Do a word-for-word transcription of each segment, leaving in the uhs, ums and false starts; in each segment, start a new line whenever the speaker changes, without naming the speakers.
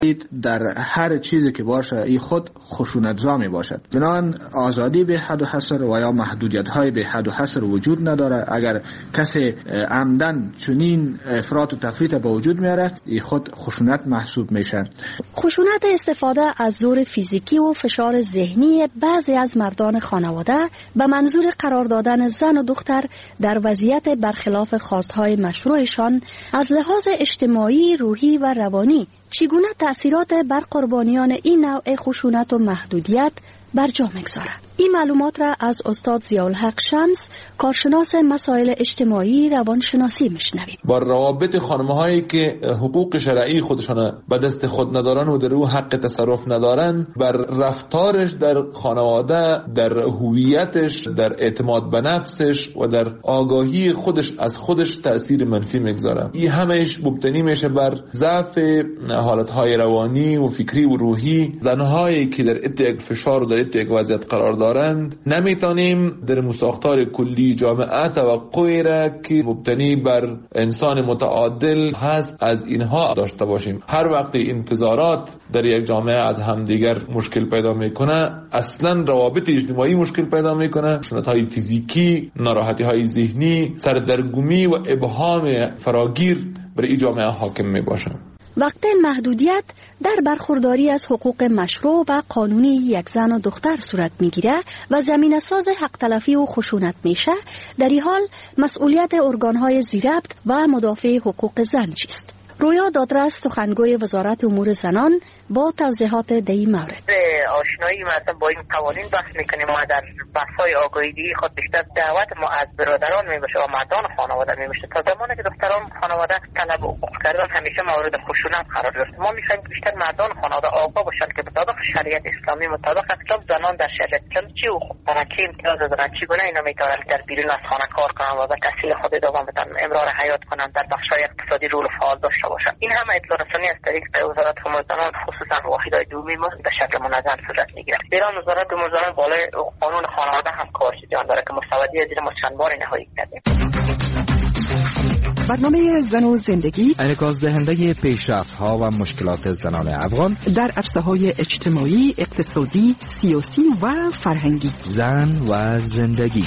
در هر چیزی که باشه این خود خشونت‌زا می باشد. بنابراین آزادی به حد و حصر و یا محدودیت‌های به حد و حصر وجود نداره. اگر کسی عمدن چنین افراط و تفریط به وجود میاره این خود خشونت محسوب میشه.
خشونت استفاده از زور فیزیکی و فشار ذهنی بعضی از مردان خانواده به منظور قرار دادن زن و دختر در وضعیت برخلاف خواستهای مشروعشان از لحاظ اجتماعی، روحی و روانی چگونه تأثیرات بر قربانیان این نوع خشونت و محدودیت بر جا می‌گذارد. این معلومات را از استاد ضیاءالحق شمس، کارشناس مسائل اجتماعی روانشناسی میشنویم.
با روابط خانم‌هایی که حقوق شرعی خودشان به دست خود ندارن و در او حق تصرف ندارن، بر رفتارش در خانواده، در هویتش، در اعتماد به نفسش و در آگاهی خودش از خودش تأثیر منفی میگذاره. این همهش مبتنی میشه بر ضعف حالتهای روانی و فکری و روحی زنهایی که در اتیاق فشار و در اتیاق وضعیت قرار دارند. نمیتونیم در مساختار کلی جامعه توقعی را که مبتنی بر انسان متعادل هست از اینها داشته باشیم. هر وقت انتظارات در یک جامعه از همدیگر مشکل پیدا میکنه، اصلا روابط اجتماعی مشکل پیدا میکنه. خشونت‌های فیزیکی، ناراحتی‌های ذهنی، سردرگمی و ابهام فراگیر بر این جامعه حاکم میباشه.
وقت محدودیت در برخورداری از حقوق مشروع و قانونی یک زن و دختر صورت میگیره و زمینه ساز حق تلفی و خشونت میشه، در این حال مسئولیت ارگانهای ضبط و مدافع حقوق زن چیست؟ رویا دادرس، سخنگوی وزارت امور زنان، با توضیحات در این مورد.
آشنایی مثلا با این قوانین بحث میکنیم. ما در بحث‌های آگاهی خود بیشتر دعوت ما از برادران میباشه و مردان خانواده میباشه. تا زمانی که دختران خانواده طلب حقوق کردن همیشه مورد خشونت قرار گرفت. ما میخوایم بیشتر مردان خانواده آگاه باشن که مطابق شریعت اسلامی، مطابق اسلام زنان در شریعت اسلام چی حقوق دارن، چی امتیاز دارن، چگونه اینا میتونن در بیرون از خانه کار کنن و به تحصیل خود ادامه بدن، امرار حیات کنن، در بخش‌های اقتصادی رول فعال داشته باشن. این همه اطلاع رسانی از طریق وزارت امور زنان، خصوصا واحدهای دومی ما به شکل منظم صورت میگیره. ایران وزارت امور زنان بالای قانون خانواده هم کارش جان داره که مستودی زیر ما چند بار نهایی کرده.
برنامه زن و زندگی
انعکاس دهنده پیشرفت‌ها و مشکلات زنان افغان
در عرصه‌های اجتماعی، اقتصادی، سیاسی و فرهنگی.
زن و زندگی.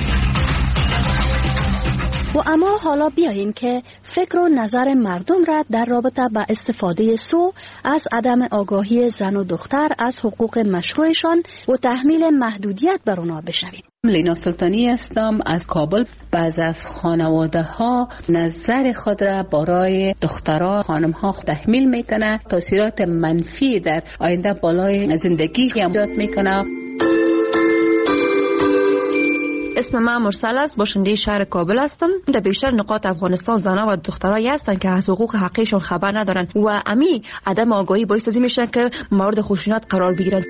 و اما حالا بیاییم که فکر و نظر مردم را در رابطه با استفاده سو از عدم آگاهی زن و دختر از حقوق مشروعشان و تحمیل محدودیت بر اونا بشنویم.
لینا سلطانی هستم از کابل. بعض از خانواده ها نظر خود را برای دخترها، خانم ها تحمیل میکنه، تاثیرات منفی در آینده بالای زندگی ایجاد میکنه.
اسم من مرسل است، باشنده شهر کابل هستم. در بیشتر نقاط افغانستان زنان و دخترایی هستن که از حقوق حقیقشون خبر ندارن و امی عدم آگاهی باعث از این میشه که مورد خشونت قرار بگیرن.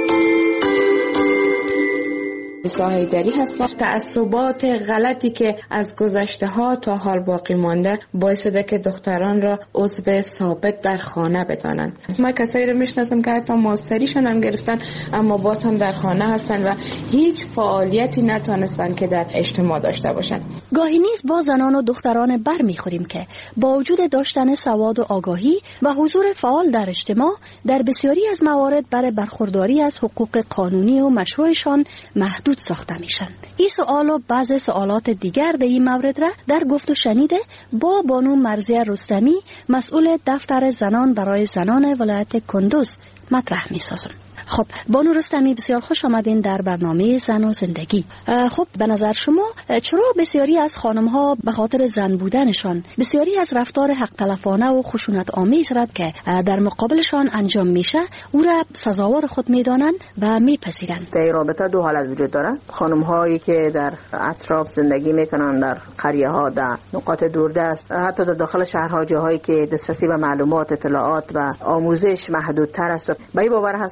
ساحیدری هستم. تعصبات غلطی که از گذشته ها تا حال باقی مانده باعث شده که دختران را عضو ثابت در خانه بدانند. ما کسایی رو میشناسم که حتی ماستریشون هم گرفتن اما باز هم در خانه هستن و هیچ فعالیتی نتونستن که در اجتماع داشته باشن.
گاهی نیز با زنان و دختران بر میخوریم که با وجود داشتن سواد و آگاهی و حضور فعال در اجتماع در بسیاری از موارد برای برخورداری از حقوق قانونی و مشروعشان محدود ساخته میشن. این سوال و بعض سوالات دیگر در این مورد را در گفت و شنیده با بانو مرضیه رستمی، مسئول دفتر زنان برای زنان ولایت کندوز مطرح میسازم. خب بانو رستمی، بسیار خوش آمدین در برنامه زن و زندگی. خب به نظر شما چرا بسیاری از خانم ها به خاطر زن بودنشان بسیاری از رفتار حق تلفانه و خشونت آمیز را که در مقابلشان انجام میشه او را سزاوار خود میدانند و میپذیرند؟
در رابطه دو حالت وجود داره. خانم هایی که در اطراف زندگی میکنن، در قریه ها، در نقاط دوردست، حتی در داخل شهرها، جاهایی که دسترسی به معلومات، اطلاعات و آموزش محدودتر است، به این باور هستند که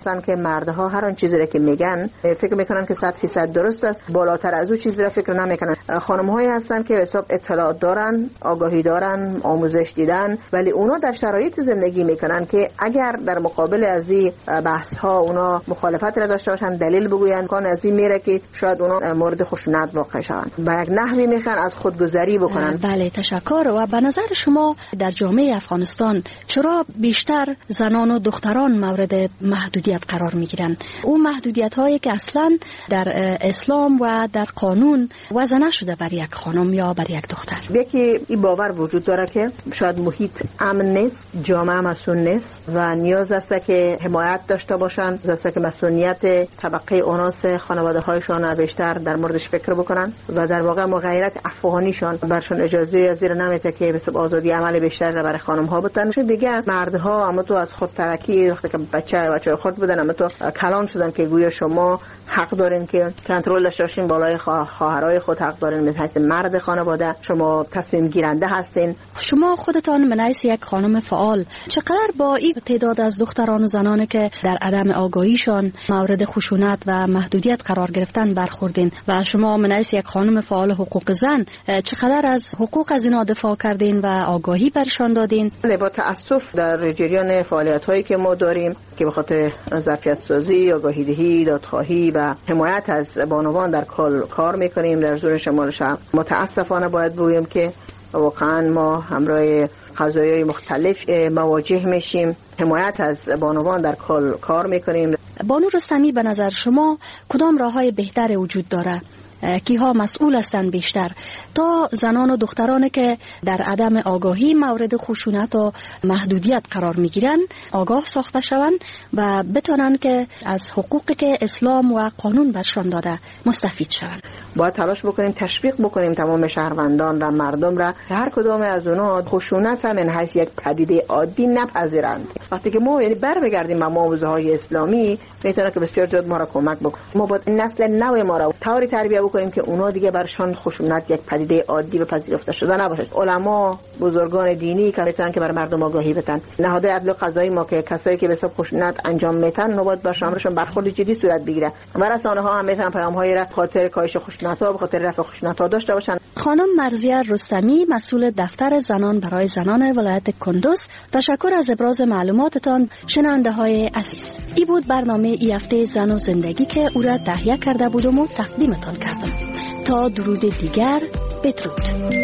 مردها هر آن چیزی را که میگن فکر میکنن که صد فیصد درست است، بالاتر از او چیزی را فکر نمیکنن. خانم‌هایی هستن که حساب اطلاعات دارن، آگاهی دارن، آموزش دیدن، ولی اونا در شرایط زندگی میکنن که اگر در مقابل از این بحث ها اونا مخالفت را داشته باشن، دلیل بگوین، کان از این میره که شاید اونا مورد خشونت واقع شوند. به یک نحوی میخوان از خودگذری بکنن.
بله تشکر. و به نظر شما در جامعه افغانستان چرا بیشتر زنان و دختران مورد محدودیت قرار میگیرن؟ اون محدودیت هایی که اصلا در اسلام و در قانون وضع نشده بر یک خانم یا بر یک دختر.
یکی این باور وجود داره که شاید محیط امن نیست، جامعه مسئول نیست و نیاز است که حمایت داشته باشن، است که مسئولیت طبقه اوناس خانواده هایشان بیشتر در موردش فکر بکنن و در واقع مغایرت افغانیشان برشون اجازه زیر نمیته که به سبب آزادی عمل بیشتر برای خانم ها بتن. دیگه مردها اما تو از خود ترکی وقتی که بچه بچه خود بودن اما تو کلان شدن که گویا شما حق دارین که کنترل داشته باشین بالای خواهرای خود، حق دارین به حیث مرد خانواده شما تصمیم گیرنده هستین.
شما خودتان به حیث یک خانم فعال چقدر با این تعداد از دختران و زنانی که در عدم آگاهیشان مورد خشونت و محدودیت قرار گرفتن برخوردین و شما به حیث یک خانم فعال حقوق زن چقدر از حقوق از اینا دفاع کردین و آگاهی برشان دادین؟
با تأسف در جریان فعالیت‌هایی که ما داریم که به خاطر ظرفیت سازی، آگاهی دهی، دادخواهی و حمایت از بانوان در کار میکنیم در زون شمال شهر. متاسفانه باید بگویم که واقعا ما همراه قضایای مختلف مواجه میشیم. حمایت از بانوان در کار میکنیم.
بانو رستمی به نظر شما کدام راههای بهتر وجود داره؟ کیها مسئول هستند بیشتر تا زنان و دخترانی که در عدم آگاهی مورد خشونت و محدودیت قرار میگیرن آگاه ساخته شوند و بتونن که از حقوقی که اسلام و قانون برشان داده مستفید شوند؟
باید تلاش بکنیم تشویق بکنیم تمام شهروندان و مردم را هر کدام از اونها خشونت را من حیث یک پدیده عادی نپذیرند. وقتی که ما یعنی برمیگردیم به آموزه‌های اسلامی میتونه که بسیار زیاد ما را کمک بکنه. ما باید نسل نو ما را طوری تربیت بکنیم که اونا دیگه برشان خشونت یک پدیده عادی و پذیرفته شده نباشه. علما، بزرگان دینی که میتونن که برای مردم آگاهی بدن. نهاد عدل و قضایی ما که کسایی که به حساب خشونت انجام میدن نوبت با شامرشون برخورد جدی صورت بگیره و رسانه ها هم میتونن پیام‌هایی را خاطر کاهش خشونت ها به خاطر رفع خشونت ها داشته باشن.
خانم مرضیه رستمی مسئول دفتر زنان برای زنان ولایت کندوز، تشکر از ابراز معلوماتتان. شنونده های عزیز، این بود برنامه ای هفته زن و زندگی که او را تهیه کرده بودم و تقدیمتان کردم. تا درود دیگر، بدرود.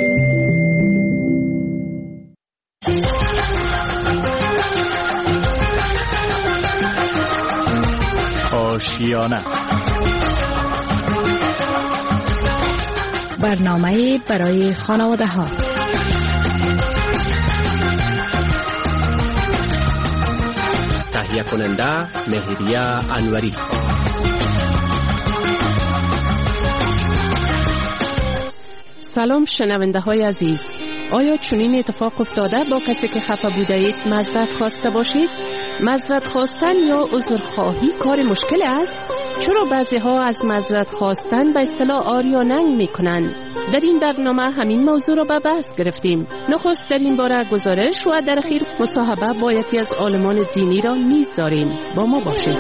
آشیانه
برنامه برای خانواده ها.
تهیه کننده مهریه انوری.
سلام شنونده های عزیز، آیا چنین اتفاق افتاده با کسی که خفه بوده اید معذرت خواسته باشید؟ معذرت خواستن یا عذرخواهی کار مشکل است؟ چرا بعضی ها از معذرت خواستن به اصطلاح آریا ننگ می کنند؟ در این برنامه همین موضوع را به بحث گرفتیم. نخست در این باره گزارش و در اخیر مصاحبه با یکی از عالمان دینی را نیز داریم. با ما باشید.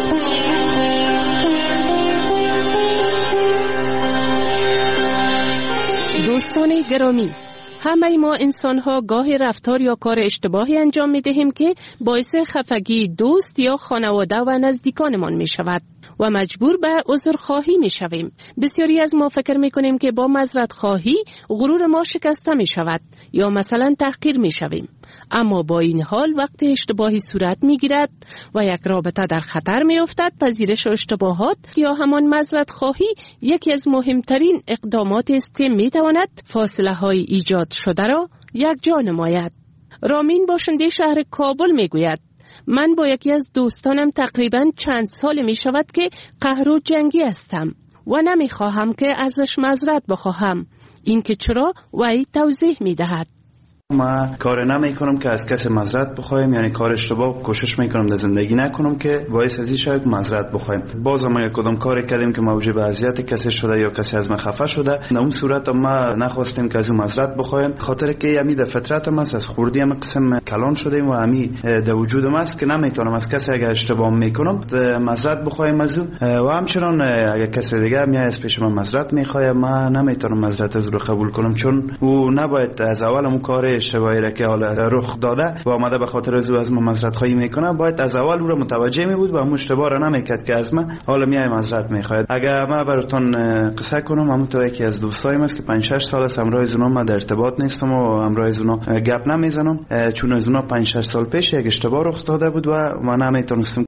دوستان گرامی، همه ما انسان ها گاهی رفتار یا کار اشتباهی انجام می دهیم که باعث خفگی دوست یا خانواده و نزدیکانمان می شود و مجبور به عذرخواهی می شویم. بسیاری از ما فکر می کنیم که با معذرت خواهی غرور ما شکسته می شود یا مثلا تحقیر می شویم. اما با این حال وقتی اشتباهی صورت می گیرد و یک رابطه در خطر می افتد، پذیرش اشتباهات یا همان معذرت خواهی یکی از مهمترین اقدامات است که می تواند فاصله های ایجاد شده را یک جا نماید. رامین باشنده شهر کابل می گوید من با یکی از دوستانم تقریباً چند سال می شود که قهر و جنگی هستم و نمی خواهم که ازش معذرت بخواهم. این که چرا؟ وی توضیح می دهد.
ما کار نمیکنم که از کسی معذرت بخوایم، یعنی کار اشتباه کوشش میکنم در زندگی نکنم که باعث ازی شاید معذرت بخوایم. باز هم اگه کدام کاری کردیم که موجب اذیت کسی شده یا کسی از ما خفه شده، در اون صورت ما نخواستیم که از اون معذرت بخوایم، خاطر که یمی در فطرت ما از خوردی هم قسم کلان شدیم و همی در وجود ما است که نمیتونم از کسی اگه اشتباه میکنم معذرت بخوایم از او. و همچنان اگه کسی دیگه میاد از پیش من معذرت میخواد، ما نمیتونم معذرت از او قبول کنم، چون او نباید از اول اون کار اشتباهی را که حالا رخ داده و آمده به خاطر از او از ما معذرت خواهی میکنه، باید از اول او را متوجه می بود و اون اشتباه را نمیکرد که از ما حالا میای معذرت میخواد. اگه ما براتون قصه کنم، همون تو یکی از دوستایم است که پنج شش سال است همراه از اونها ما در ارتباط نیستم و همراه از اونها گپ نمیزنم، چون از اونها پنج شش سال پیش یک اشتباه رخ داده بود و ما نمیتونستم